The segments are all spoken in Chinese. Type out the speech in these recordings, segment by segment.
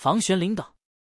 房玄龄等。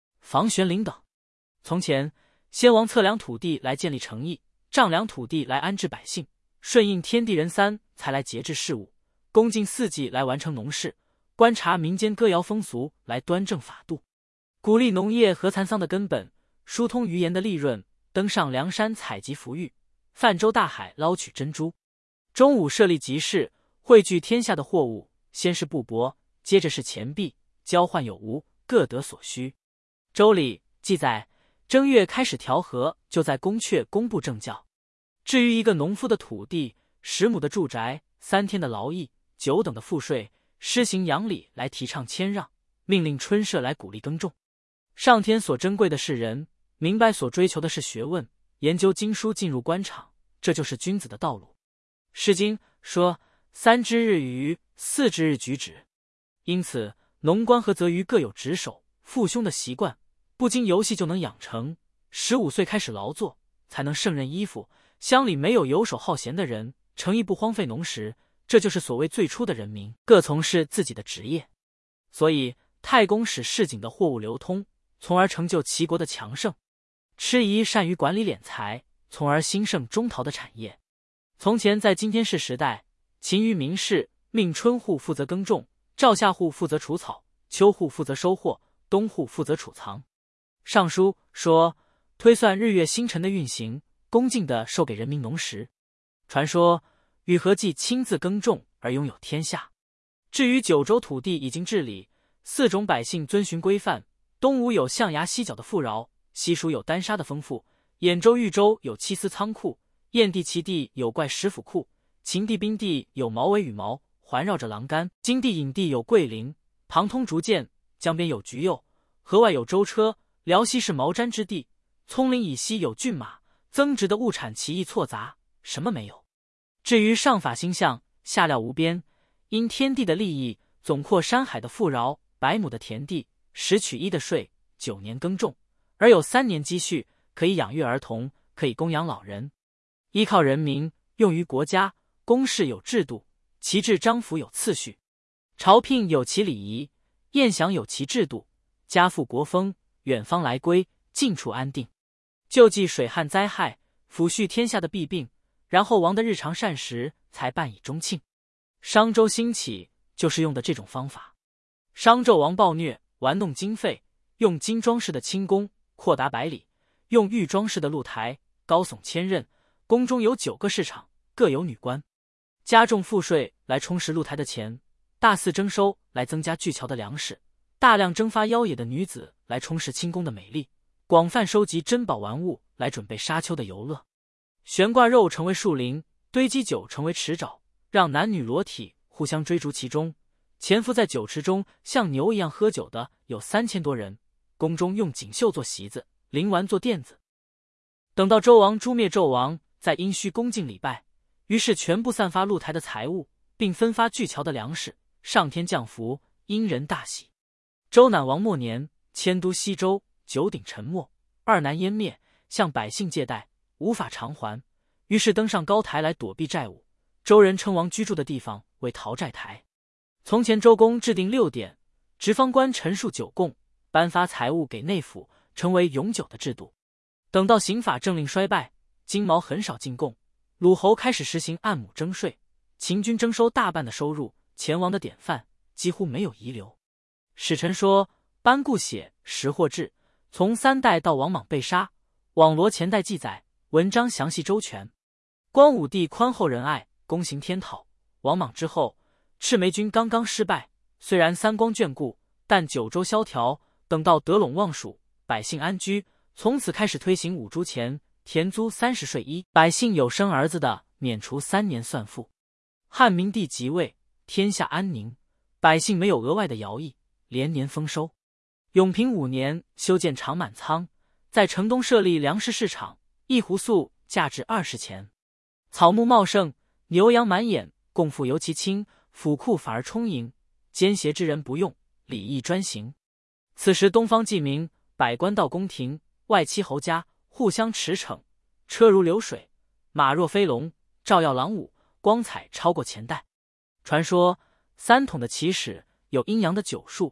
从前，先王测量土地来建立城邑，丈量土地来安置百姓，顺应天地人三才来节制事务，恭敬四季来完成农事，观察民间歌谣风俗来端正法度，鼓励农业和蚕桑的根本，疏通鱼盐的利润，登上梁山采集浮玉，泛舟大海捞取珍珠。中午设立集市，汇聚天下的货物，先是布帛，接着是钱币，交换有无，各得所需。周礼记载，正月开始调和，就在宫阙公布政教。至于一个农夫的土地、10亩的住宅、3天的劳役、9等的赋税，施行阳礼来提倡谦让，命令春社来鼓励耕种。上天所珍贵的是人，明白所追求的是学问，研究经书进入官场，这就是君子的道路。诗经说3之日娱，4之日举止。因此农官和择鱼各有值守、负凶的习惯，不经游戏就能养成。15岁开始劳作，才能胜任依附。乡里没有游手好闲的人，城邑不荒废农时，这就是所谓最初的人民各从事自己的职业。所以太公使市井的货物流通，从而成就齐国的强盛。郅仪善于管理敛财，从而兴盛中陶的产业。从前在今天市时代，勤于民事，命春户负责耕种，赵夏户负责除草，秋户负责收获，冬户负责储藏。尚书说，推算日月星辰的运行，恭敬地授给人民农时。传说禹和稷亲自耕种而拥有天下。至于九州土地已经治理，4种百姓遵循规范。东吴有象牙犀角的富饶，西蜀有丹砂的丰富，兖州豫州有七司仓库，燕地齐地有怪石府库，秦地宾地有毛尾羽毛环绕着栏杆，荆地颍地有桂林，旁通竹涧，江边有橘柚，河外有舟车，辽西是毛毡之地，葱岭以西有骏马，增值的物产奇异错杂，什么没有。至于上法兴象，下料无边，因天地的利益，总括山海的富饶，100亩的田地，10取1的税，9年耕种，而有3年积蓄，可以养育儿童，可以供养老人。依靠人民，用于国家，公事有制度，旗帜章服有次序，朝聘有其礼仪，宴享有其制度，家父国风，远方来归，近处安定，救济水旱灾害，抚恤天下的弊病，然后王的日常膳食才办以中庆。商周兴起就是用的这种方法。商纣王暴虐，玩弄经费，用金装饰的清宫扩达100里，用玉装饰的露台高耸千仞，宫中有9个市场，各有女官，加重赋税来充实露台的钱，大肆征收来增加巨桥的粮食，大量征发妖冶的女子来充实清宫的美丽，广泛收集珍宝玩物来准备沙丘的游乐，悬挂肉成为树林，堆积酒成为池沼，让男女裸体互相追逐其中，潜伏在酒池中像牛一样喝酒的有3000多人，宫中用锦绣做席子，灵丸做垫子。等到周王诛灭纣王，在殷墟恭敬礼拜，于是全部散发露台的财物，并分发巨桥的粮食，上天降福，殷人大喜。周赧王末年，迁都西周，9鼎沉没，2南湮灭，向百姓借贷，无法偿还，于是登上高台来躲避债务。周人称王居住的地方为讨债台。从前周公制定6典，直方官陈述9贡，颁发财物给内府，成为永久的制度。等到刑法政令衰败，金毛很少进贡，鲁侯开始实行按亩征税，秦军征收大半的收入，前王的典范几乎没有遗留。史臣说，班固写识货志，从3代到王莽被杀，网罗前代记载，文章详细周全。光武帝宽厚仁爱，公行天讨。王莽之后，赤眉军刚刚失败，虽然三光眷顾，但九州萧条，等到得陇望蜀，百姓安居，从此开始推行5铢钱，田租30税1，百姓有生儿子的免除3年算赋。汉明帝即位，天下安宁，百姓没有额外的徭役，连年丰收。永平5年修建长满仓，在城东设立粮食市场，一斛粟价值20钱。草木茂盛，牛羊满眼，供赋尤其轻，府库反而充盈，奸邪之人不用，礼义专行。此时东方既明，百官到宫廷，外戚侯家互相驰骋，车如流水，马若飞龙，照耀朗舞，光彩超过前代。传说3统的起始有阴阳的9数，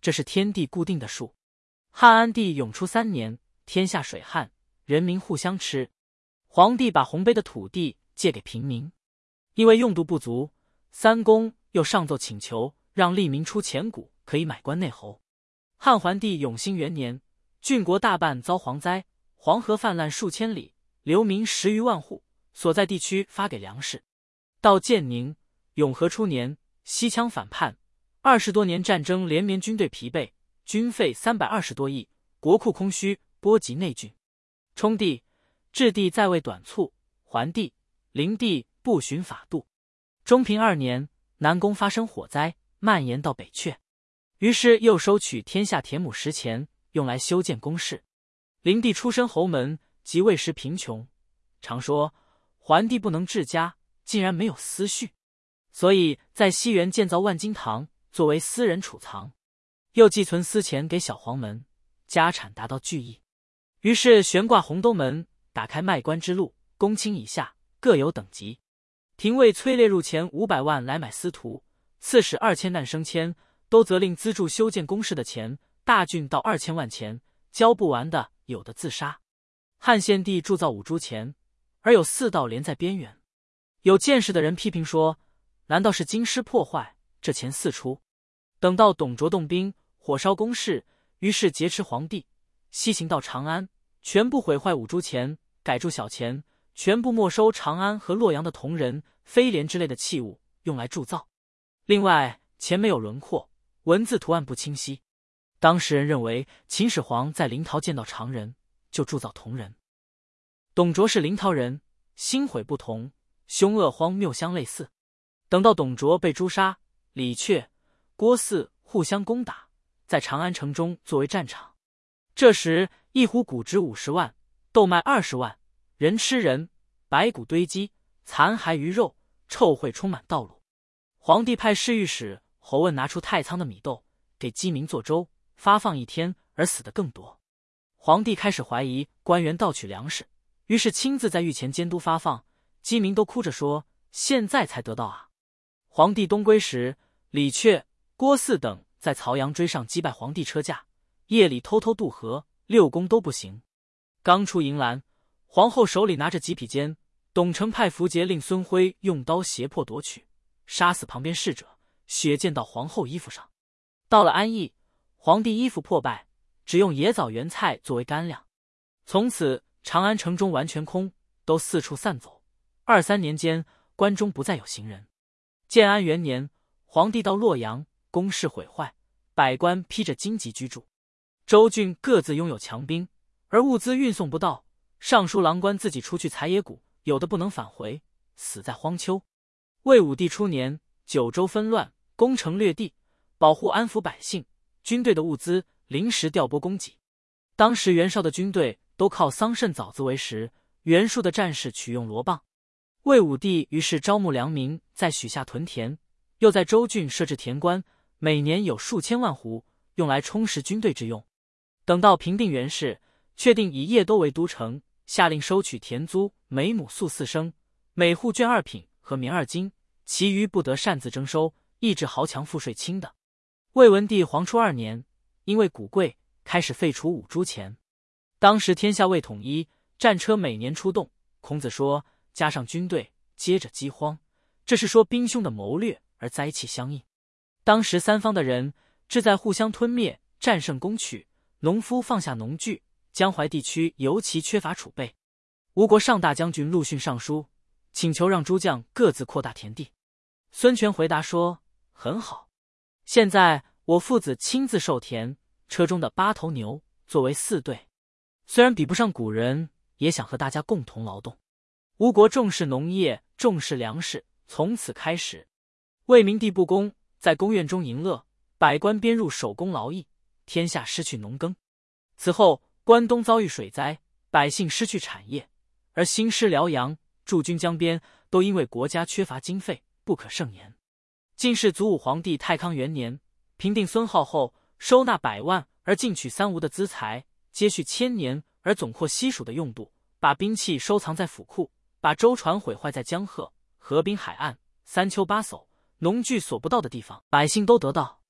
这是天地固定的数。汉安帝永初3年，天下水旱，人民互相吃。皇帝把洪碑的土地借给平民，因为用度不足，三公又上奏请求让吏民出钱谷，可以买官内侯。汉桓帝永兴元年，郡国大半遭蝗灾，黄河泛滥数千里，流民10余万户，所在地区发给粮食。到建宁、永和初年，西羌反叛，20多年战争连绵，军队疲惫，军费320多亿，国库空虚，波及内郡。冲帝、质帝在位短促，桓帝、灵帝不循法度。中平2年，南宫发生火灾，蔓延到北阙，于是又收取天下田亩10钱，用来修建宫室。灵帝出身侯门，即位时贫穷，常说桓帝不能治家，竟然没有私蓄，所以在西园建造万金堂，作为私人储藏，又寄存私钱给小黄门，家产达到巨亿。于是悬挂红兜门，打开卖官之路，公卿以下各有等级。廷尉催列入钱500万来买司徒，刺史2000担升迁，都责令资助修建宫室的钱，大郡到2000万钱，交不完的有的自杀。汉献帝铸造5铢钱，而有4道连在边缘。有见识的人批评说，难道是京师破坏，这钱四出？等到董卓动兵，火烧宫室，于是劫持皇帝，西行到长安，全部毁坏5铢钱，改铸小钱，全部没收长安和洛阳的铜人、飞廉之类的器物，用来铸造。另外，钱没有轮廓，文字图案不清晰。当时人认为秦始皇在临洮见到常人，就铸造铜人。董卓是临洮人，心悔不同，凶恶荒谬相类似。等到董卓被诛杀，李榷、郭汜互相攻打，在长安城中作为战场。这时一斛谷值50万，豆麦20万，人吃人，白骨堆积，残骸鱼肉，臭秽充满道路。皇帝派侍御史侯问拿出太仓的米豆，给饥民做粥，发放1天，而死的更多。皇帝开始怀疑官员盗取粮食，于是亲自在御前监督发放，饥民都哭着说，现在才得到啊。皇帝东归时，李榷、郭汜等在曹阳追上击败皇帝车驾，夜里偷偷渡河，6宫都不行。刚出营栏，皇后手里拿着几匹坚，董承派符节令孙辉用刀胁迫夺取，杀死旁边侍者，血溅到皇后衣服上。到了安邑，皇帝衣服破败，只用野枣原菜作为干粮。从此长安城中完全空，都四处散走。23年间，关中不再有行人。建安元年，皇帝到洛阳，宫室毁坏，百官披着荆棘居住。州郡各自拥有强兵，而物资运送不到，尚书郎官自己出去采野谷，有的不能返回，死在荒丘。魏武帝初年，九州纷乱，攻城略地，保护安抚百姓，军队的物资临时调拨供给。当时袁绍的军队都靠桑葚枣子为食，袁术的战士取用罗棒。魏武帝于是招募良民，在许下屯田，又在州郡设置田官，每年有数千万斛，用来充实军队之用。等到平定袁氏，确定以邺都为都城，下令收取田租，每亩粟4升，每户绢2品和棉2斤，其余不得擅自征收，抑制豪强赋税轻的。魏文帝黄初2年，因为谷贵，开始废除5铢钱。当时天下未统一，战车每年出动，孔子说加上军队，接着饥荒，这是说兵凶的谋略，而灾气相应。当时三方的人志在互相吞灭，战胜攻取，农夫放下农具，江淮地区尤其缺乏储备。吴国上大将军陆逊上书，请求让诸将各自扩大田地。孙权回答说，很好，现在我父子亲自授田，车中的8头牛作为4队，虽然比不上古人，也想和大家共同劳动。吴国重视农业，重视粮食，从此开始。魏明帝不公，在宫苑中淫乐，百官编入手工劳役，天下失去农耕。此后关东遭遇水灾，百姓失去产业，而兴师辽阳、驻军江边，都因为国家缺乏经费，不可胜言。晋是祖武皇帝太康元年，平定孙浩后，收纳100万而进取3吴的资财，接续1000年而总括西蜀的用度，把兵器收藏在府库，把舟船毁坏在江河、河滨海岸、3丘8叟，农具所不到的地方，百姓都得到。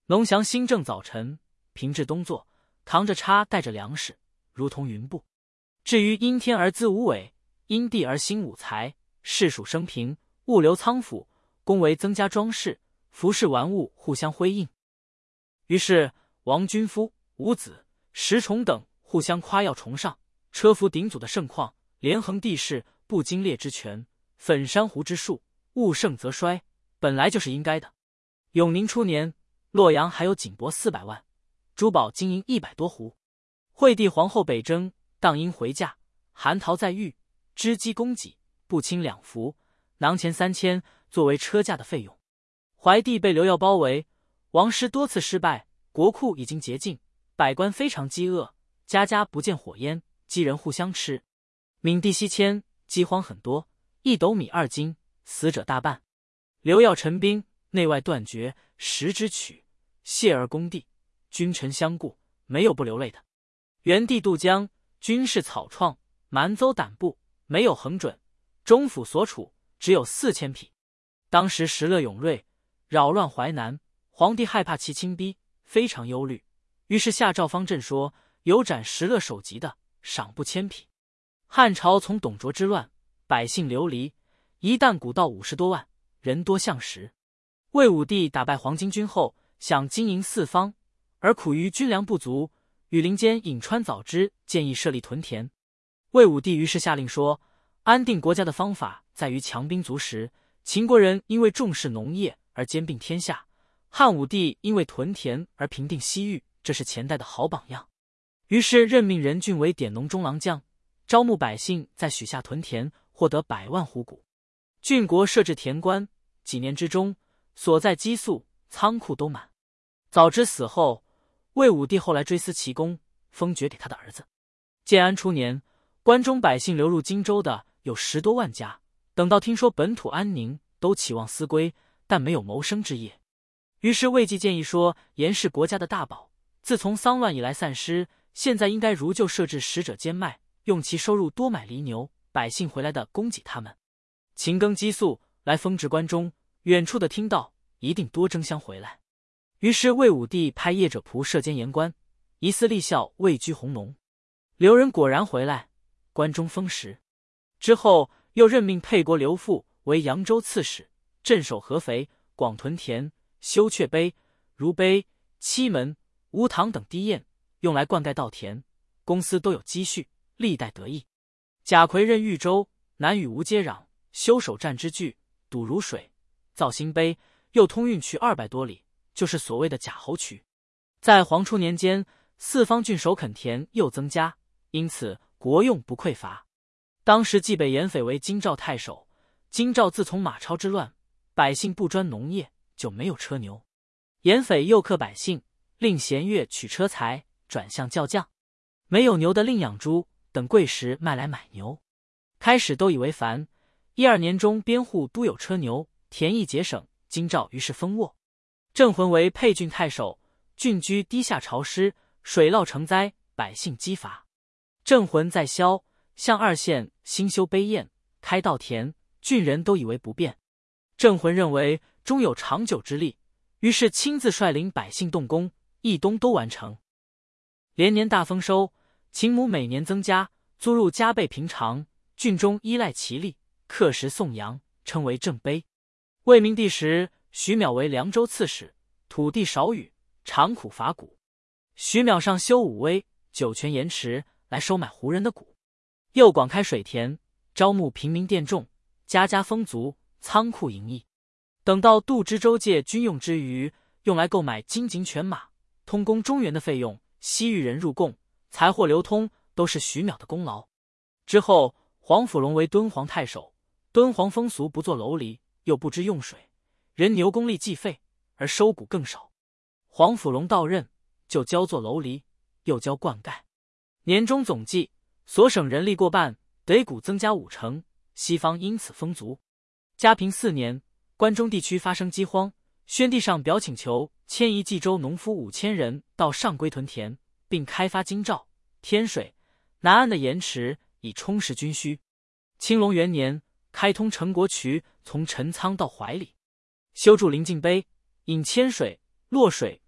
龙祥新政早晨，平治东坐，扛着叉带着粮食，如同云步。至于因天而资五尾，因地而兴五财，世属升平，物流仓府，宫闱增加装饰，服饰玩物互相辉映。于是王君夫、伍子、石崇等互相夸耀崇尚，车服鼎祖的盛况，连横地势，不经列之权，粉珊瑚之术，物盛则衰，本来就是应该的。永宁初年，洛阳还有锦帛400万，珠宝金银100多斛。惠帝皇后北征，当因回嫁，韩桃在狱，织机供给，不清2服，囊钱3000，作为车驾的费用。怀帝被刘耀包围，王师多次失败，国库已经竭尽，百官非常饥饿，家家不见火焰，饥人互相吃。闵帝西迁，饥荒很多，1斗米2斤，死者大半。刘耀陈兵，内外断绝，食之取，谢而攻地，君臣相顾，没有不流泪的。元帝渡江，军事草创，蛮邹胆布，没有衡准，中府所处只有4000匹。当时石勒勇锐，扰乱淮南，皇帝害怕其侵逼，非常忧虑，于是下诏方阵说，有斩石勒首级的，赏布1000匹。汉朝从董卓之乱，百姓流离，一旦古道50多万，人多向食。魏武帝打败黄巾军后，想经营四方，而苦于军粮不足，羽林间颍川早知建议设立屯田。魏武帝于是下令说，安定国家的方法在于强兵足食，秦国人因为重视农业而兼并天下，汉武帝因为屯田而平定西域，这是前代的好榜样。于是任命任俊为典农中郎将，招募百姓在许下屯田，获得100万斛谷。郡国设置田官，几年之中，所在积粟仓库都满。早知死后，魏武帝后来追思其功，封爵给他的儿子。建安初年，关中百姓流入荆州的有10多万家，等到听说本土安宁，都期望思归，但没有谋生之业。于是魏纪建议说，盐是国家的大宝，自从丧乱以来散失，现在应该如旧设置使者监卖，用其收入多买犁牛，百姓回来的供给他们。勤耕积粟，来封职关中，远处的听到，一定多争相回来。于是魏武帝派业者仆射监盐官，疑似立孝位居弘农。刘仁果然回来，关中封实。之后又任命沛国刘馥为扬州刺史，镇守合肥，广屯田，修阙碑、如碑、七门、吴塘等堤堰，用来灌溉稻田，公司都有积蓄，历代得意。贾逵任豫州，南与吴接壤，修守战之具，堵汝水，造新碑，又通运渠200多里，就是所谓的贾侯渠。在黄初年间，四方郡守垦田又增加，因此国用不匮乏。当时冀北盐匪为京兆太守，京兆自从马超之乱，百姓不专农业，就没有车牛。盐匪诱克百姓，令弦乐取车财，转向教将。没有牛的另养猪，等贵时卖来买牛。开始都以为烦，12年中边户都有车牛，田役节省，京兆于是丰沃。郑浑为沛郡太守，郡居低下潮湿，水涝成灾，百姓饥乏。郑浑在萧、向2县兴修碑堰，开稻田，郡人都以为不便。郑浑认为终有长久之力，于是亲自率领百姓动工，一冬都完成。连年大丰收，秦亩每年增加，租入加倍平常，郡中依赖其力，刻石颂扬，称为正碑。魏明帝时，徐邈为凉州刺史，土地少雨，常苦伐谷。徐邈上修武威、酒泉盐池，来收买胡人的谷，又广开水田，招募平民佃众，家家丰足，仓库盈溢。等到度支州界军用之余，用来购买金井犬马，通攻中原的费用，西域人入贡，财货流通，都是徐邈的功劳。之后黄甫龙为敦煌太守，敦煌风俗不做楼篱，又不知用水，人牛功力既废，而收谷更少。黄甫龙到任，就教做楼篱，又教灌溉。年终总计，所省人力过半，得谷增加5成，西方因此丰足。嘉平4年，关中地区发生饥荒，宣帝上表请求迁移冀州农夫5000人到上归屯田，并开发京兆、天水、南岸的盐池，以充实军需。青龙元年，开通陈国渠，从陈仓到怀里，修筑临晋碑，引千水、洛水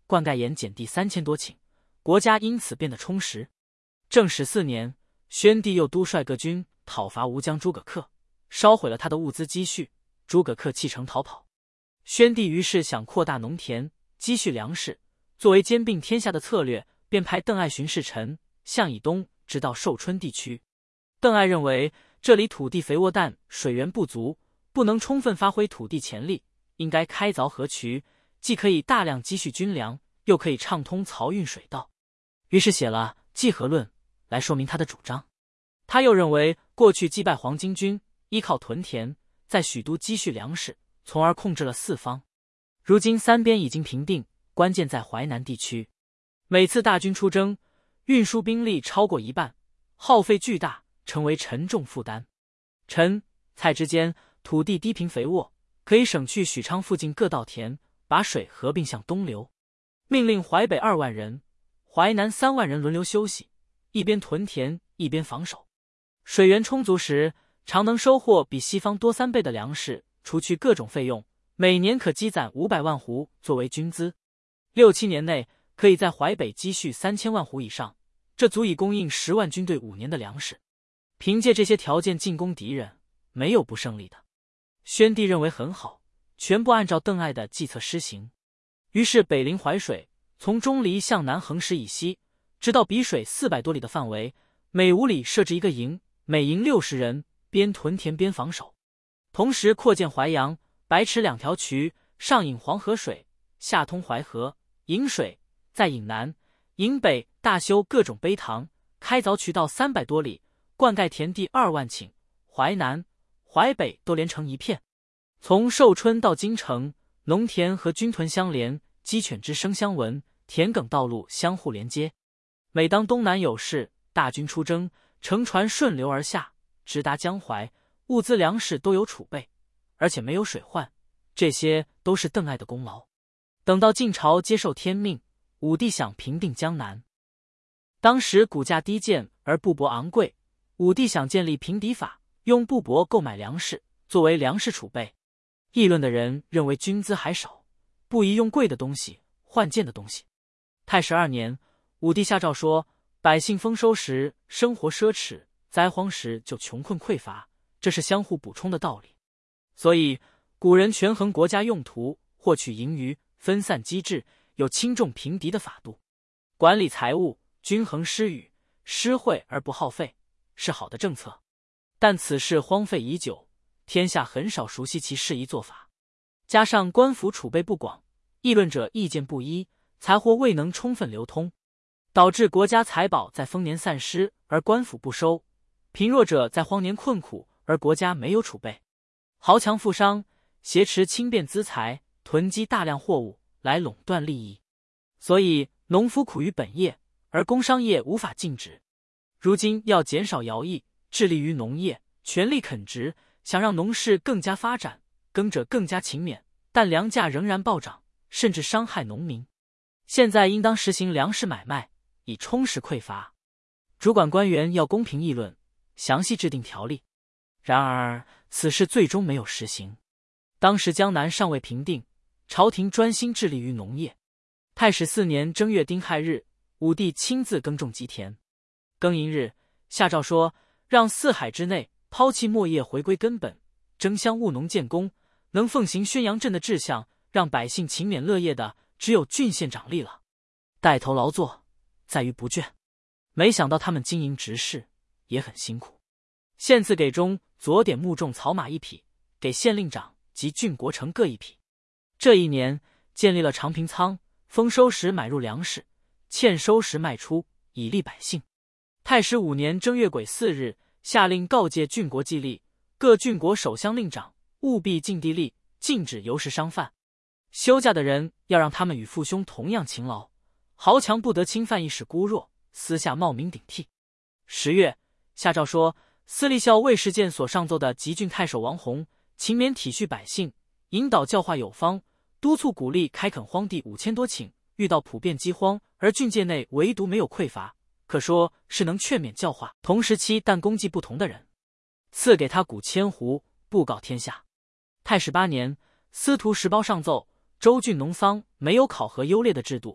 灌溉盐减地3000多顷，国家因此变得充实。正始4年，宣帝又督率各军讨伐吴将诸葛恪，烧毁了他的物资积蓄，诸葛恪弃城逃跑。宣帝于是想扩大农田，积蓄粮食，作为兼并天下的策略，便派邓艾巡视陈、向以东，直到寿春地区。邓艾认为这里土地肥沃，但水源不足，不能充分发挥土地潜力，应该开凿河渠，既可以大量积蓄军粮，又可以畅通漕运水道。于是写了《济河论》来说明他的主张。他又认为过去击败黄巾军，依靠屯田，在许都积蓄粮食，从而控制了四方。如今三边已经平定，关键在淮南地区。每次大军出征，运输兵力超过一半，耗费巨大，成为沉重负担。陈、蔡之间土地低平肥沃，可以省去许昌附近各稻田，把水合并向东流。命令淮北2万人、淮南3万人轮流休息，一边屯田一边防守。水源充足时，常能收获比西方多3倍的粮食，除去各种费用，每年可积攒500万斛作为军资。6-7年内可以在淮北积蓄3000万斛以上，这足以供应10万军队5年的粮食。凭借这些条件进攻敌人，没有不胜利的。宣帝认为很好，全部按照邓艾的计策施行。于是北临淮水，从钟离向南横10以西，直到洱水400多里的范围，每5里设置一个营，每营60人，边屯田边防守。同时扩建淮阳、白池2条渠，上引黄河水，下通淮河，引水，再引南、引北，大修各种陂塘，开凿渠道300多里，灌溉田地2万顷，淮南、淮北都连成一片。从寿春到京城，农田和军屯相连，鸡犬之声相闻，田埂道路相互连接。每当东南有事，大军出征，乘船顺流而下，直达江淮，物资粮食都有储备，而且没有水患，这些都是邓艾的功劳。等到晋朝接受天命，武帝想平定江南。当时谷价低贱而布帛昂贵，武帝想建立平敌法，用布帛购买粮食，作为粮食储备。议论的人认为军资还少，不宜用贵的东西换贱的东西。太史2年，武帝下诏说，百姓丰收时生活奢侈，灾荒时就穷困匮乏，这是相互补充的道理。所以古人权衡国家用途，获取盈余，分散机制，有轻重平敌的法度。管理财物，均衡施予，施惠而不耗费，是好的政策。但此事荒废已久，天下很少熟悉其适宜做法。加上官府储备不广，议论者意见不一，财货未能充分流通，导致国家财宝在丰年散失，而官府不收；贫弱者在荒年困苦，而国家没有储备。豪强富商挟持轻便资财，囤积大量货物来垄断利益，所以农夫苦于本业，而工商业无法禁止。如今要减少徭役，致力于农业，全力垦殖，想让农事更加发展，耕者更加勤勉，但粮价仍然暴涨，甚至伤害农民。现在应当实行粮食买卖，以充实匮乏。主管官员要公平议论，详细制定条例。然而此事最终没有实行。当时江南尚未平定，朝廷专心致力于农业。太史4年正月丁亥日，武帝亲自耕种吉田。庚寅日，下诏说，让4海之内抛弃墨业，回归根本，争相务农建功，能奉行宣阳镇的志向，让百姓勤勉乐业的，只有郡县长吏了。带头劳作，在于不倦。没想到他们经营执事也很辛苦。献赐给中左典牧种草马1匹，给县令长及郡国丞各1匹。这一年建立了长平仓，丰收时买入粮食，欠收时卖出，以利百姓。太史5年正月癸4日，下令告诫郡国纪吏，各郡国守乡令长务必尽地利，禁止游食商贩。休假的人要让他们与父兄同样勤劳，豪强不得侵犯一时孤弱，私下冒名顶替。10月，下诏说，司隶校尉事件所上奏的吉郡太守王弘，勤勉体恤百姓，引导教化有方，督促鼓励开垦荒地5000多顷，遇到普遍饥荒，而郡界内唯独没有匮乏，可说是能劝勉教化同时期但功绩不同的人。赐给他谷1000斛，布告天下。太史8年，司徒石苞上奏，州郡农桑没有考核优劣的制度，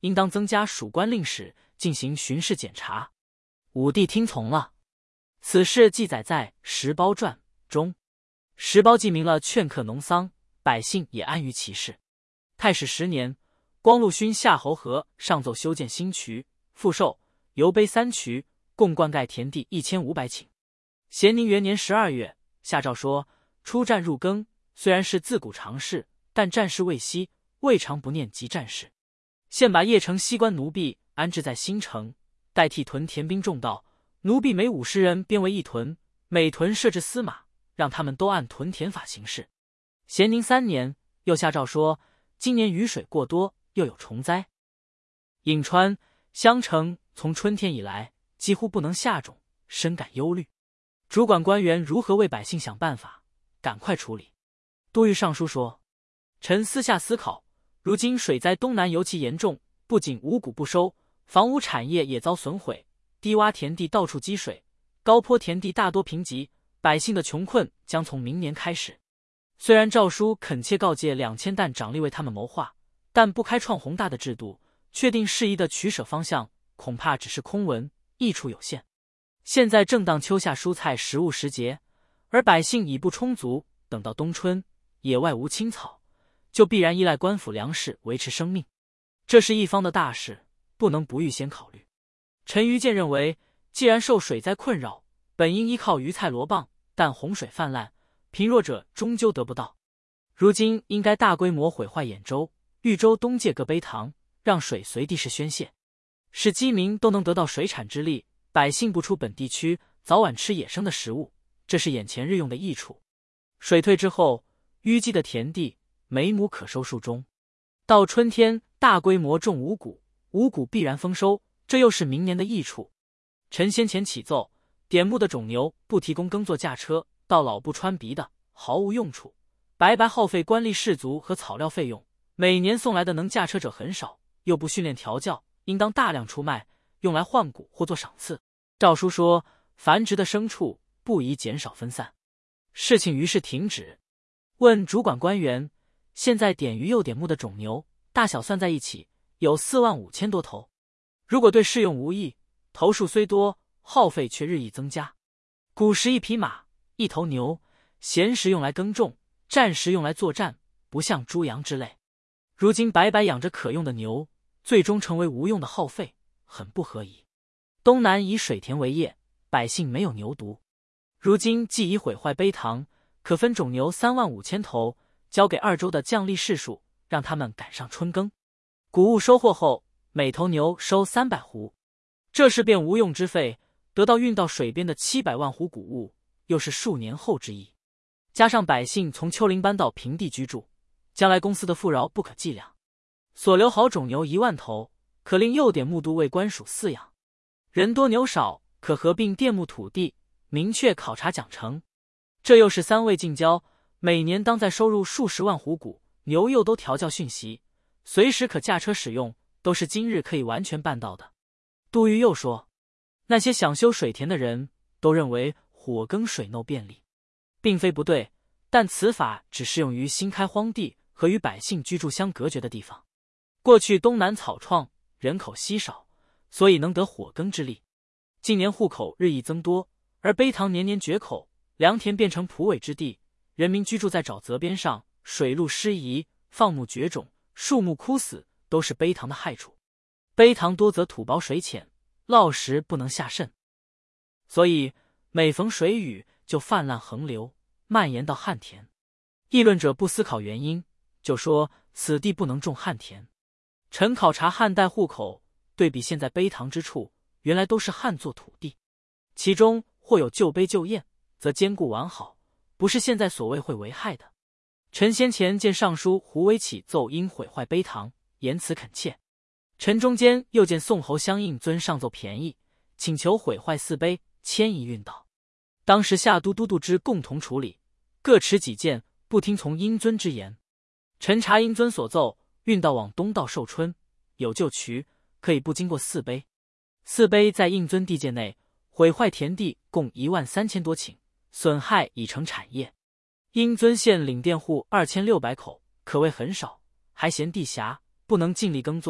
应当增加属官令史进行巡视检查。武帝听从了。此事记载在《石苞传》中。石苞记明了劝客农桑，百姓也安于其事。太史10年，光禄勋夏侯和上奏修建新渠、复授、游碑3渠，共灌溉田地1500顷。咸宁元年12月，下诏说：出战入耕，虽然是自古常事，但战事未息，未尝不念及战事。现把邺城西关奴婢安置在新城，代替屯田兵重道，奴婢每50人编为一屯，每屯设置司马，让他们都按屯田法行事。咸宁3年，又下诏说：今年雨水过多，又有虫灾。颍川、襄城从春天以来几乎不能下种，深感忧虑。主管官员如何为百姓想办法，赶快处理。都御上书说：臣私下思考，如今水灾东南尤其严重，不仅五谷不收，房屋产业也遭损毁，低洼田地到处积水，高坡田地大多贫瘠，百姓的穷困将从明年开始。虽然诏书恳切告诫2000担掌吏为他们谋划，但不开创宏大的制度，确定适宜的取舍方向，恐怕只是空文，益处有限。现在正当秋夏蔬菜食物时节，而百姓已不充足，等到冬春，野外无青草，就必然依赖官府粮食维持生命。这是一方的大事，不能不预先考虑。陈于建认为，既然受水灾困扰，本应依靠鱼菜萝蚌，但洪水泛滥，贫弱者终究得不到。如今应该大规模毁坏兖州、豫州东界各陂塘，让水随地势宣泄，使饥民都能得到水产之力，百姓不出本地区，早晚吃野生的食物，这是眼前日用的益处。水退之后，淤积的田地每亩可收数中，到春天大规模种五谷，五谷必然丰收，这又是明年的益处。臣先前启奏，点牧的种牛不提供耕作驾车，到老不穿鼻的，毫无用处，白白耗费官吏士卒和草料费用，每年送来的能驾车者很少，又不训练调教，应当大量出卖，用来换谷或做赏赐。诏书说，繁殖的牲畜不宜减少分散。事情于是停止。问主管官员，现在点鱼又点牧的种牛，大小算在一起，有45000多头。如果对适用无益，头数虽多，耗费却日益增加。古时一匹马、一头牛，闲时用来耕种，战时用来作战，不像猪羊之类。如今白白养着可用的牛，最终成为无用的耗费，很不合宜。东南以水田为业，百姓没有牛犊。如今既已毁坏陂塘，可分种牛35000头，交给2州的将吏士庶，让他们赶上春耕。谷物收获后，每头牛收300斛，这是便无用之费，得到运到水边的700万斛谷物，又是数年后之意。加上百姓从丘陵搬到平地居住，将来公司的富饶不可计量。所留好种牛1万头，可令右典牧都为官属饲养。人多牛少，可合并佃牧土地，明确考察奖惩。这又是3位进交，每年当再收入数十万斛谷，牛又都调教训习，随时可驾车使用，都是今日可以完全办到的。杜预又说，那些想修水田的人都认为火耕水耨便利，并非不对，但此法只适用于新开荒地和与百姓居住相隔绝的地方。过去东南草创，人口稀少，所以能得火耕之利。近年户口日益增多，而陂塘年年决口，良田变成蒲苇之地，人民居住在沼泽边上，水路失宜，放牧绝种，树木枯死，都是陂塘的害处。陂塘多则土薄水浅，涝时不能下渗，所以每逢水雨就泛滥横流，蔓延到旱田。议论者不思考原因，就说此地不能种旱田。臣考察汉代户口，对比现在陂塘之处，原来都是旱作土地，其中或有旧陂旧堰，则坚固完好，不是现在所谓会为害的。臣先前见尚书胡惟启奏因毁坏陂塘，言辞恳切。臣中间又见宋侯相应尊上奏便宜，请求毁坏4陂，迁移运道。当时夏都都督之共同处理，各持己见，不听从殷尊之言。臣查殷尊所奏，运道往东到寿春，有旧渠，可以不经过4陂。4陂在应尊地界内，毁坏田地共13000多顷，损害已成产业。应尊县领佃户2600口，可谓很少，还嫌地狭，不能尽力耕作，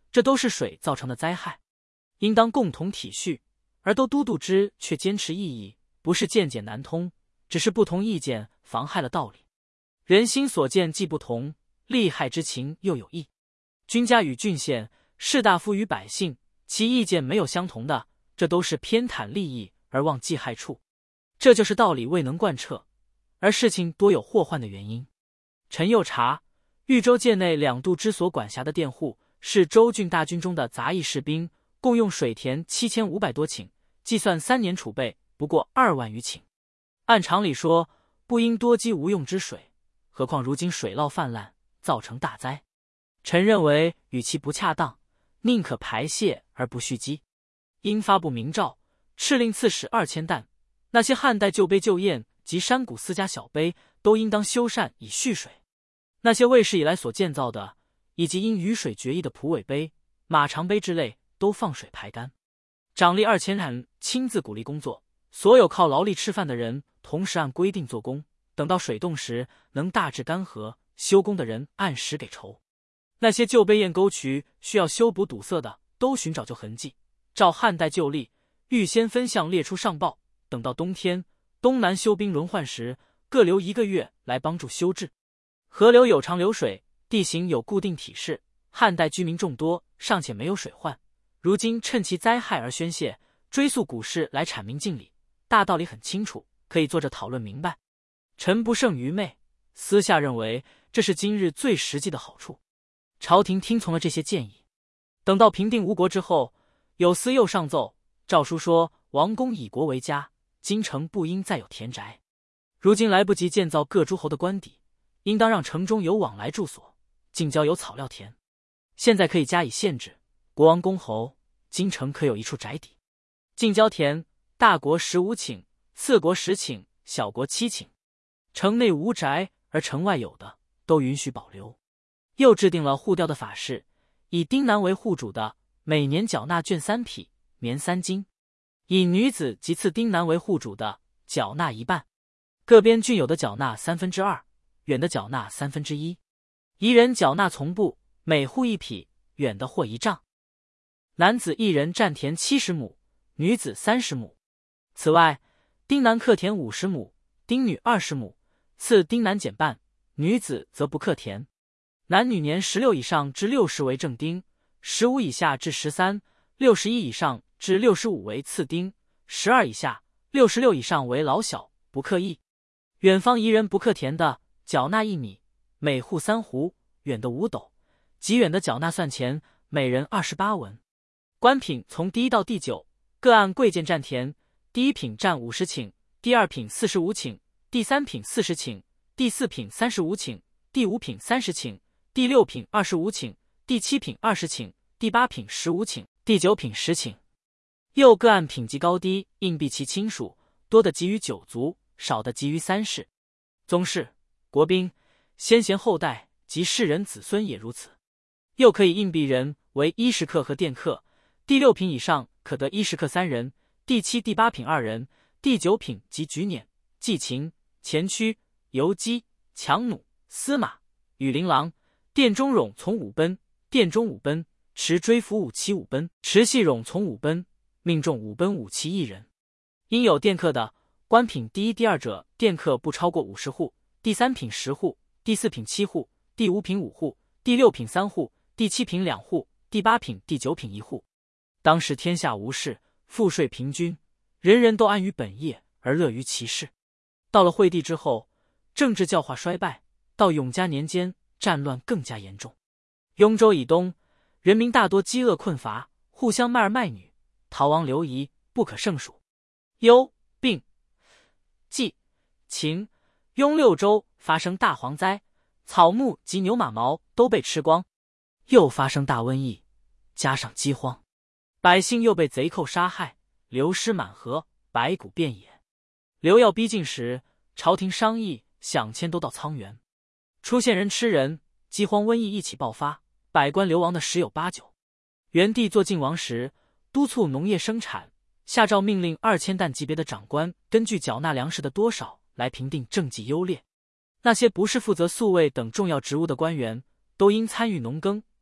这都是水造成的灾害，应当共同体恤，而都都督之却坚持异议，不是见解难通，只是不同意见妨害了道理。人心所见既不同，利害之情又有异。君家与郡县，士大夫与百姓，其意见没有相同的，这都是偏袒利益而忘记害处，这就是道理未能贯彻，而事情多有祸患的原因。臣又查豫州界内两度之所管辖的佃户，是州郡大军中的杂役士兵，共用水田7500多顷，计算3年储备不过2万余顷。按常理说，不应多积无用之水，何况如今水涝泛滥，造成大灾。臣认为与其不恰当，宁可排泄而不蓄积，应发布明诏，敕令刺史2000担，那些汉代旧碑旧堰及山谷私家小碑，都应当修缮以蓄水。那些魏氏以来所建造的，以及因雨水决议的蒲苇碑、马长碑之类，都放水排干。长吏2000人亲自鼓励工作，所有靠劳力吃饭的人同时按规定做工，等到水动时能大致干涸，修工的人按时给酬。那些旧碑堰沟渠需要修补堵塞的，都寻找旧痕迹，照汉代旧例，预先分项列出上报，等到冬天东南修兵轮换时，各留1个月来帮助修治。河流有常流水，地形有固定体势，汉代居民众多，尚且没有水患，如今趁其灾害而宣泄，追溯古事来阐明敬理，大道理很清楚，可以坐着讨论明白。臣不胜愚昧，私下认为这是今日最实际的好处。朝廷听从了这些建议。等到平定吴国之后，有司又上奏诏书说，王公以国为家，京城不应再有田宅。如今来不及建造各诸侯的官邸，应当让城中有往来住所，近郊有草料田。现在可以加以限制，国王公侯，京城可有一处宅邸。近郊田，大国15顷，次国10顷，小国7顷。城内无宅而城外有的，都允许保留。又制定了户调的法式，以丁男为户主的，每年缴纳绢3匹，棉3斤；以女子及次丁男为户主的，缴纳1半。各边郡有的缴纳2/3，远的缴纳1/3。夷人缴纳从部，每户1匹，远的或1丈。男子一人占田70亩，女子30亩。此外，丁男克田50亩，丁女20亩，次丁男减半，女子则不克田。男女年16以上至60为正丁，15以下至13，61以上至65为次丁，12以下、66以上为老小，不克役。远方夷人不克田的，缴纳1米，每户3斛，远的5斗；极远的缴纳算钱，每人28文。官品从第1到第9，各按贵贱占田，第1品占50顷，第2品45顷，第3品40顷，第4品35顷，第5品30顷，第6品25顷，第7品20顷，第8品15顷，第9品10顷。又各按品级高低，硬币其亲属，多的给予9族，少的给予3世。宗室、国宾、先贤后代及世人子孙也如此。又可以硬币人为衣食客和佃客，第6品以上可得衣食客3人，第7、第8品2人，第9品及举辇、祭禽、前驱、游击、强弩、司马、羽林郎、殿中冗从5奔，殿中5奔，持追俘武骑5奔，持系冗从5奔，命中5奔武骑1人。因有佃客的，官品第1、第2者，佃客不超过50户，第3品10户，第4品7户，第5品5户，第6品3户，第7品2户，第8品、第9品1户。当时天下无事，赋税平均，人人都安于本业而乐于其事。到了惠帝之后，政治教化衰败，到永嘉年间，战乱更加严重。雍州以东，人民大多饥饿困乏，互相卖儿卖女，逃亡流移，不可胜数。幽、并、冀、秦、雍6州发生大蝗灾，草木及牛马毛都被吃光，又发生大瘟疫，加上饥荒，百姓又被贼寇杀害，流失满河，白骨遍野。刘要逼近时，朝廷商议想迁都到沧源，出现人吃人，饥荒瘟疫一起爆发，百官流亡的十有八九。元帝做晋王时，督促农业生产，下诏命令2000担级别的长官根据缴纳粮食的多少来评定政绩优劣。那些不是负责宿卫等重要职务的官员，都应参与农耕，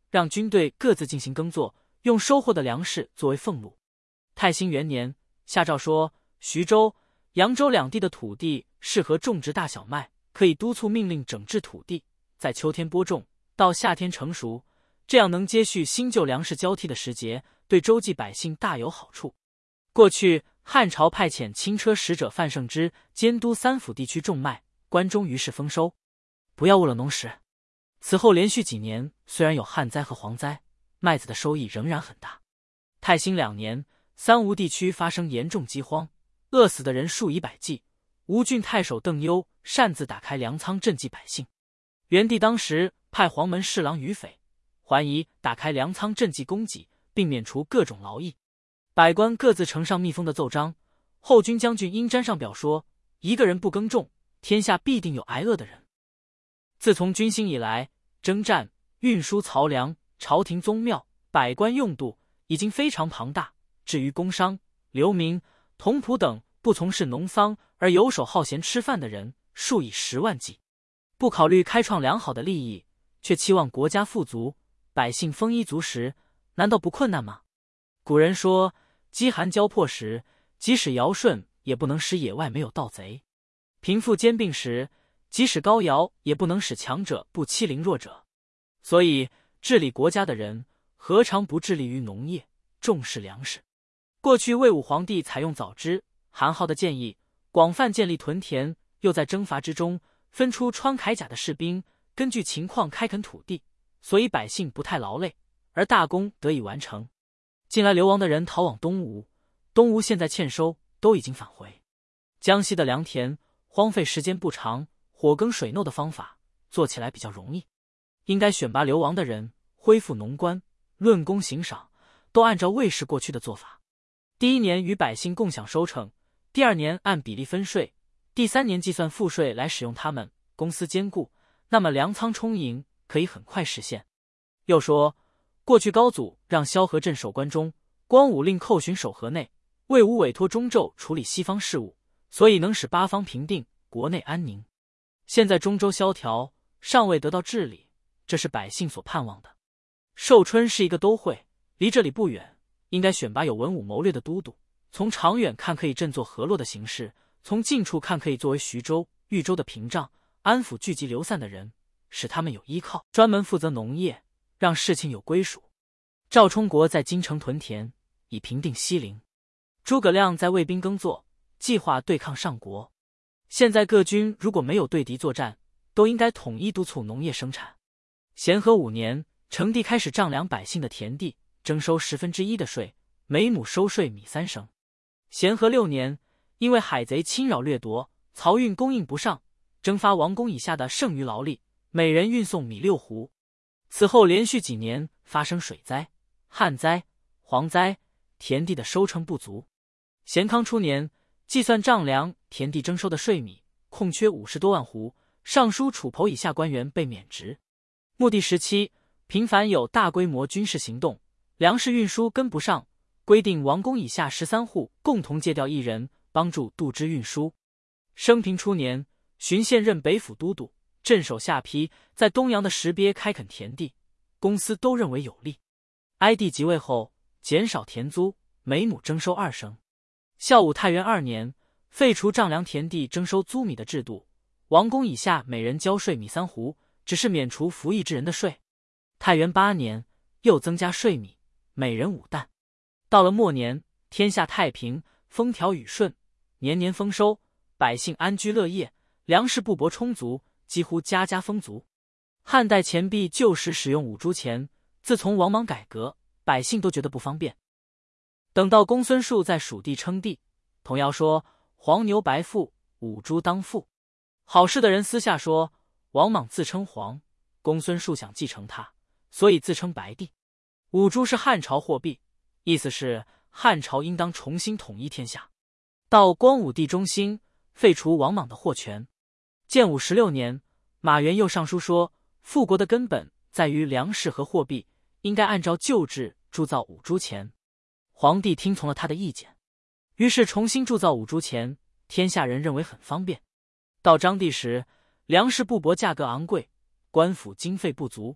让军队各自进行耕作，用收获的粮食作为俸禄。泰兴元年，下诏说，徐州、扬州两地的土地适合种植大小麦，可以督促命令整治土地，在秋天播种，到夏天成熟，这样能接续新旧粮食交替的时节，对州际百姓大有好处。过去汉朝派遣轻车使者范胜之监督三府地区种麦，关中于是丰收。不要误了农时。此后连续几年，虽然有旱灾和蝗灾，麦子的收益仍然很大。泰兴2年，三吴地区发生严重饥荒，饿死的人数以百计。吴郡太守邓攸擅自打开粮仓赈济百姓。元帝当时派黄门侍郎于斐、桓仪打开粮仓赈济供给，并免除各种劳役。百官各自呈上密封的奏章，后军将军应沾上表说，一个人不耕种，天下必定有挨饿的人。自从军兴以来，征战、运输漕粮、朝廷宗庙、百官用度已经非常庞大。至于工商、流民、童仆等不从事农桑而游手好闲吃饭的人，数以10万计。不考虑开创良好的利益，却期望国家富足，百姓丰衣足食，难道不困难吗？古人说，饥寒交迫时，即使尧舜也不能使野外没有盗贼；贫富兼并时，即使高尧也不能使强者不欺凌弱者。所以治理国家的人何尝不致力于农业，重视粮食。过去魏武皇帝采用早知、韩浩的建议，广泛建立屯田，又在征伐之中分出穿铠甲的士兵，根据情况开垦土地，所以百姓不太劳累，而大功得以完成。近来流亡的人逃往东吴，东吴现在欠收，都已经返回。江西的良田荒废时间不长，火耕水耨的方法做起来比较容易，应该选拔流亡的人，恢复农官，论功行赏，都按照魏氏过去的做法。第1年与百姓共享收成，第2年按比例分税，第3年计算赋税来使用他们，公私兼顾，那么粮仓充盈，可以很快实现。又说，过去高祖让萧何镇守关中，光武令寇巡守河内，魏武委托中纣处理西方事务，所以能使八方平定，国内安宁。现在中州萧条，尚未得到治理，这是百姓所盼望的。寿春是一个都会，离这里不远，应该选拔有文武谋略的都督，从长远看可以振作河洛的形势，从近处看可以作为徐州、豫州的屏障，安抚聚集流散的人，使他们有依靠，专门负责农业，让事情有归属。赵充国在京城屯田，以平定西陵。诸葛亮在卫兵耕作，计划对抗上国。现在各军如果没有对敌作战，都应该统一督促农业生产。咸和5年，成帝开始丈量百姓的田地，征收1/10的税，每亩收税米3升。咸和6年，因为海贼侵扰掠夺，漕运供应不上，征发王公以下的剩余劳力，每人运送米6斛。此后连续几年发生水灾、旱灾、蝗灾，田地的收成不足。咸康初年，计算丈量田地征收的税米，空缺50多万斛，尚书楚侯以下官员被免职。穆帝时期，频繁有大规模军事行动，粮食运输跟不上，规定王公以下13户共同借调1人，帮助度支运输。升平初年，荀宪任北府都督，镇守下邳，在东阳的石鳖开垦田地，公司都认为有利。哀帝即位后，减少田租，每亩征收2升。孝武太元2年，废除丈量田地征收租米的制度，王公以下每人交税米3斛，只是免除服役之人的税。太元8年，又增加税米，每人5担。到了末年，天下太平，风调雨顺，年年丰收，百姓安居乐业，粮食布帛充足，几乎家家丰足。汉代钱币旧时使用5铢钱，自从王莽改革，百姓都觉得不方便。等到公孙述在蜀地称帝，童谣说黄牛白富，5铢当付。好事的人私下说，王莽自称黄，公孙述想继承他，所以自称白帝。5铢是汉朝货币，意思是汉朝应当重新统一天下。到光武帝中兴，废除王莽的货权。建武16年，马援又上书说，富国的根本在于粮食和货币，应该按照旧制铸造5铢钱。皇帝听从了他的意见，于是重新铸造5铢钱，天下人认为很方便。到章帝时，粮食布帛价格昂贵，官府经费不足，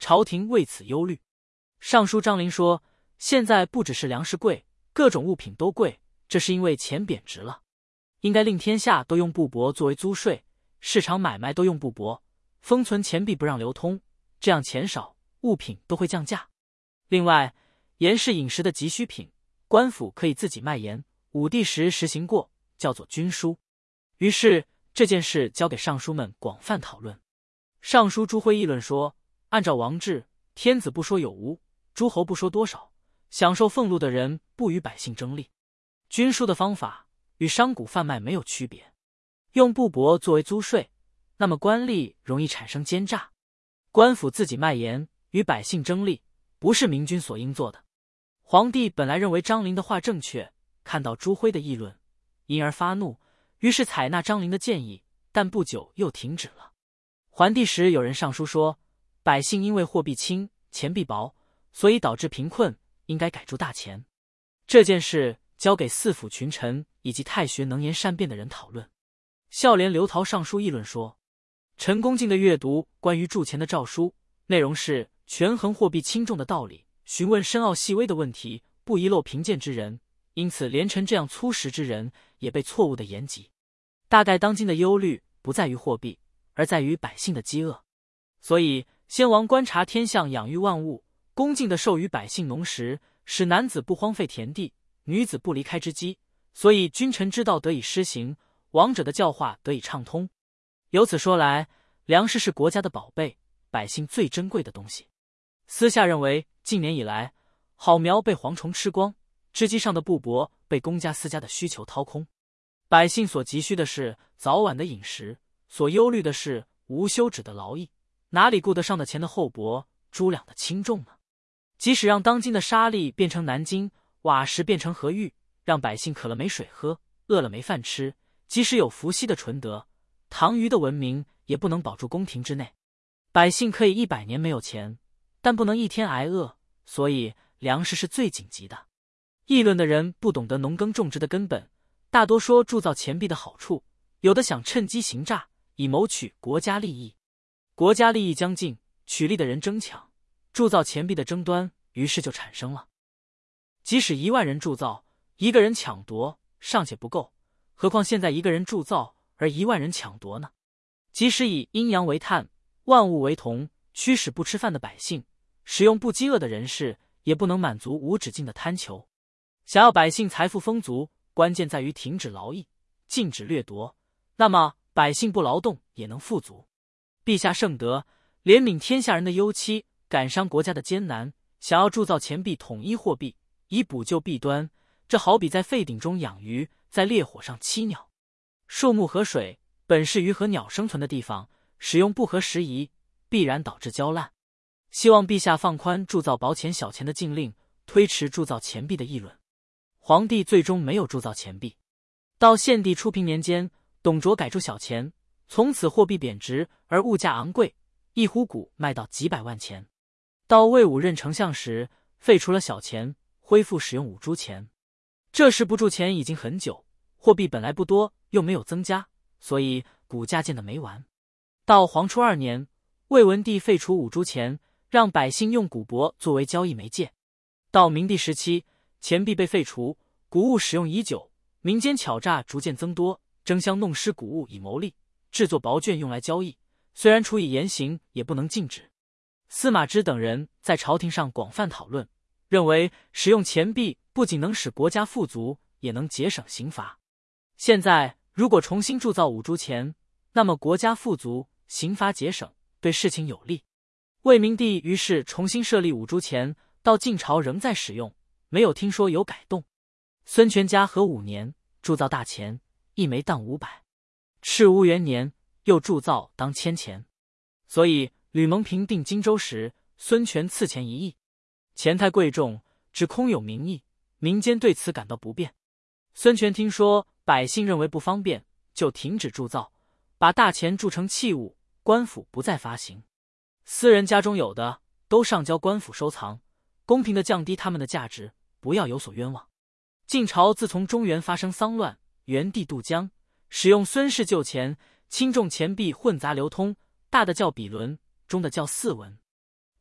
朝廷为此忧虑。尚书张陵说，现在不只是粮食贵，各种物品都贵，这是因为钱贬值了。应该令天下都用布帛作为租税，市场买卖都用布帛，封存钱币不让流通，这样钱少，物品都会降价。另外，盐是饮食的急需品，官府可以自己卖盐，武帝时实行过，叫做军书。于是这件事交给尚书们广泛讨论。尚书朱辉议论说，按照王制，天子不说有无，诸侯不说多少，享受俸禄的人不与百姓争利。军书的方法与商贾贩卖没有区别，用布帛作为租税，那么官吏容易产生奸诈。官府自己卖盐与百姓争利，不是明君所应做的。皇帝本来认为张陵的话正确，看到朱辉的议论，因而发怒，于是采纳张陵的建议，但不久又停止了。桓帝时有人上书说，百姓因为货币轻，钱币薄，所以导致贫困，应该改铸大钱。这件事交给四府群臣以及太学能言善辩的人讨论。孝廉刘陶上书议论说，臣恭敬地阅读关于铸钱的诏书，内容是权衡货币轻重的道理，询问深奥细微的问题，不遗漏贫贱之人，因此连臣这样粗识之人也被错误的言及。大概当今的忧虑不在于货币，而在于百姓的饥饿。所以先王观察天象，养育万物，恭敬地授予百姓农食，使男子不荒废田地，女子不离开之机，所以君臣之道得以施行，王者的教化得以畅通。由此说来，粮食是国家的宝贝，百姓最珍贵的东西。私下认为，近年以来，好苗被蝗虫吃光，织机上的布帛被公家私家的需求掏空。百姓所急需的是早晚的饮食，所忧虑的是无休止的劳役，哪里顾得上的钱的厚薄，猪粮的轻重呢？即使让当今的沙砾变成南京，瓦石变成河域，让百姓渴了没水喝，饿了没饭吃，即使有伏羲的纯德，唐虞的文明，也不能保住宫廷之内。百姓可以100年没有钱，但不能一天挨饿，所以粮食是最紧急的。议论的人不懂得农耕种植的根本，大多说铸造钱币的好处，有的想趁机行诈，以谋取国家利益。国家利益将尽，取利的人争抢，铸造钱币的争端于是就产生了。即使1万人铸造，1个人抢夺尚且不够，何况现在1个人铸造而1万人抢夺呢？即使以阴阳为碳，万物为铜，驱使不吃饭的百姓，使用不饥饿的人士，也不能满足无止境的贪求。想要百姓财富丰足，关键在于停止劳役，禁止掠夺，那么百姓不劳动也能富足。陛下圣德，怜悯天下人的忧戚，感伤国家的艰难，想要铸造钱币统一货币，以补救弊端，这好比在沸鼎中养鱼，在烈火上栖鸟。树木和水本是鱼和鸟生存的地方，使用不合时宜，必然导致焦烂。希望陛下放宽铸造薄钱小钱的禁令，推迟铸造钱币的议论。皇帝最终没有铸造钱币。到献帝初平年间，董卓改铸小钱，从此货币贬值而物价昂贵，一斛谷卖到几百万钱。到魏武任丞相时，废除了小钱，恢复使用5铢钱。这时不铸钱已经很久，货币本来不多，又没有增加，所以谷价见得没完。到黄初2年，魏文帝废除5铢钱，让百姓用谷帛作为交易媒介。到明帝时期，钱币被废除，谷物使用已久，民间巧诈逐渐增多，争相弄失谷物以牟利，制作薄券用来交易，虽然处以严刑，也不能禁止。司马芝等人在朝廷上广泛讨论，认为使用钱币不仅能使国家富足，也能节省刑罚。现在如果重新铸造5铢钱，那么国家富足，刑罚节省，对事情有利。魏明帝于是重新设立5铢钱，到晋朝仍在使用，没有听说有改动。孙权嘉禾5年铸造大钱，一枚当500。赤乌元年又铸造当1000钱。所以吕蒙平定荆州时，孙权赐钱1亿。钱太贵重，只空有名义，民间对此感到不便。孙权听说百姓认为不方便，就停止铸造，把大钱铸成器物，官府不再发行。私人家中有的都上交官府收藏，公平地降低他们的价值，不要有所冤枉。晋朝自从中原发生丧乱，元帝渡江，使用孙氏旧钱，轻重钱币混杂流通，大的叫比伦，中的叫四文。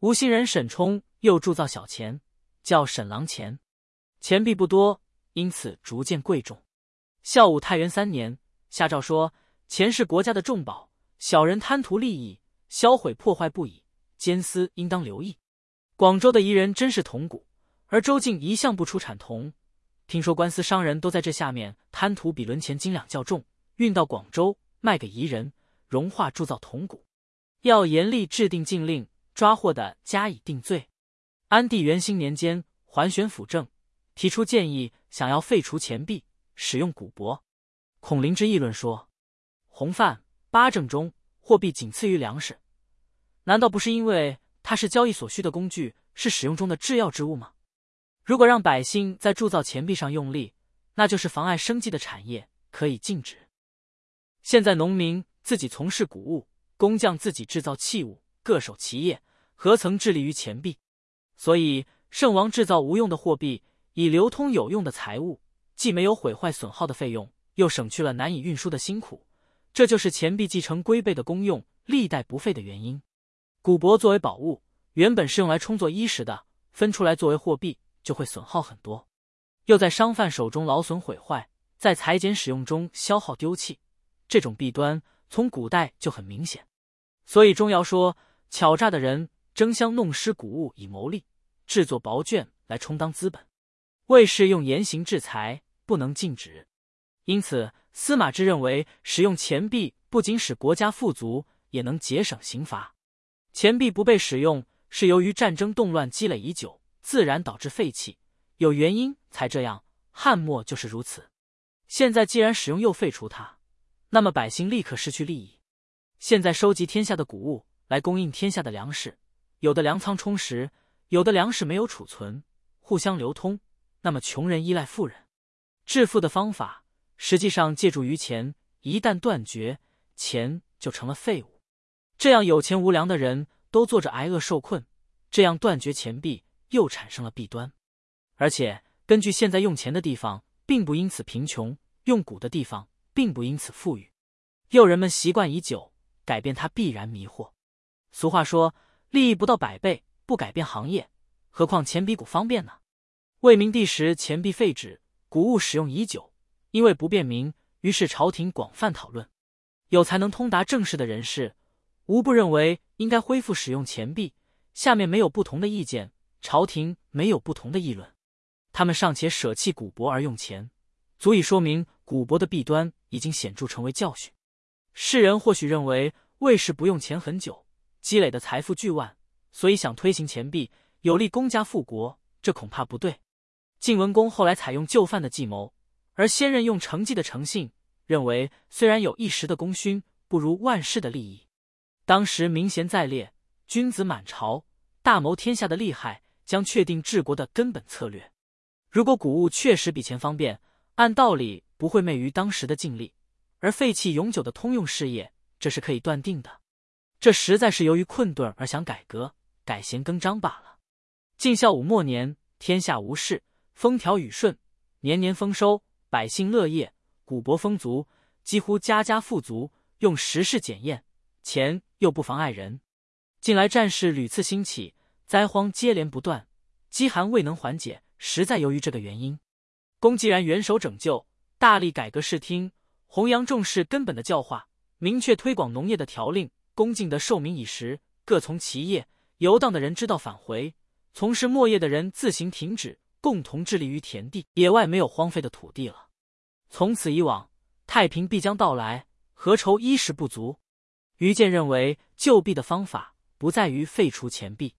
吴兴人沈冲又铸造小钱，叫沈郎钱，钱币不多，因此逐渐贵重。孝武太元3年，下诏说，钱是国家的重宝，小人贪图利益，销毁破坏不已，监司应当留意。广州的彝人真是铜鼓，而州境一向不出产铜，听说官司商人都在这下面贪图比轮钱斤两较重，运到广州卖给彝人，融化铸造铜鼓，要严厉制定禁令，抓获的加以定罪。安帝元兴年间，桓玄辅政，提出建议，想要废除钱币，使用古帛。孔林之议论说，洪范、八政中货币仅次于粮食，难道不是因为它是交易所需的工具，是使用中的制药之物吗？如果让百姓在铸造钱币上用力，那就是妨碍生计的产业，可以禁止。现在农民自己从事谷物，工匠自己制造器物，各守其业，何曾致力于钱币？所以圣王制造无用的货币，以流通有用的财物，既没有毁坏损耗的费用，又省去了难以运输的辛苦，这就是钱币继承龟背的功用，历代不废的原因。古帛作为宝物，原本是用来充作衣食的，分出来作为货币，就会损耗很多，又在商贩手中劳损毁坏，在裁剪使用中消耗丢弃，这种弊端从古代就很明显。所以钟繇说，巧诈的人争相弄失谷物以牟利，制作薄卷来充当资本，卫士用严刑制裁，不能禁止。因此司马之认为，使用钱币不仅使国家富足，也能节省刑罚。钱币不被使用，是由于战争动乱积累已久，自然导致废弃，有原因才这样，汉末就是如此。现在既然使用又废除它，那么百姓立刻失去利益。现在收集天下的谷物来供应天下的粮食，有的粮仓充实，有的粮食没有储存，互相流通，那么穷人依赖富人，致富的方法实际上借助于钱，一旦断绝，钱就成了废物。这样有钱无粮的人都坐着挨饿受困，这样断绝钱币又产生了弊端。而且根据现在用钱的地方并不因此贫穷，用谷的地方并不因此富裕，又人们习惯已久，改变它必然迷惑。俗话说，利益不到100倍，不改变行业，何况钱比谷方便呢？魏明帝时钱币废止，谷物使用已久，因为不便民，于是朝廷广泛讨论。有才能通达政事的人士，无不认为应该恢复使用钱币，下面没有不同的意见，朝廷没有不同的议论。他们尚且舍弃古帛而用钱，足以说明古帛的弊端已经显著成为教训。世人或许认为魏氏不用钱很久，积累的财富巨万，所以想推行钱币，有利公家富国，这恐怕不对。晋文公后来采用就范的计谋，而先任用成纪的诚信，认为虽然有一时的功勋，不如万世的利益。当时名贤在列，君子满朝，大谋天下的厉害，将确定治国的根本策略。如果谷物确实比钱方便，按道理不会昧于当时的尽力，而废弃永久的通用事业，这是可以断定的。这实在是由于困顿而想改革，改弦更张罢了。晋孝武末年，天下无事，风调雨顺，年年丰收，百姓乐业，谷帛丰足，几乎家家富足，用时事检验，钱又不妨碍人。近来战事屡次兴起，灾荒接连不断，饥寒未能缓解，实在由于这个原因。公既然元首拯救，大力改革视听，弘扬重视根本的教化，明确推广农业的条令，恭敬的受民以食，各从其业，游荡的人知道返回，从事牧业的人自行停止，共同致力于田地，野外没有荒废的土地了。从此以往，太平必将到来，何愁衣食不足？于建认为，救币的方法不在于废除钱币。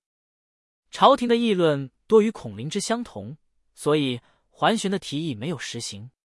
朝廷的议论多与孔林之相同，所以桓玄的提议没有实行。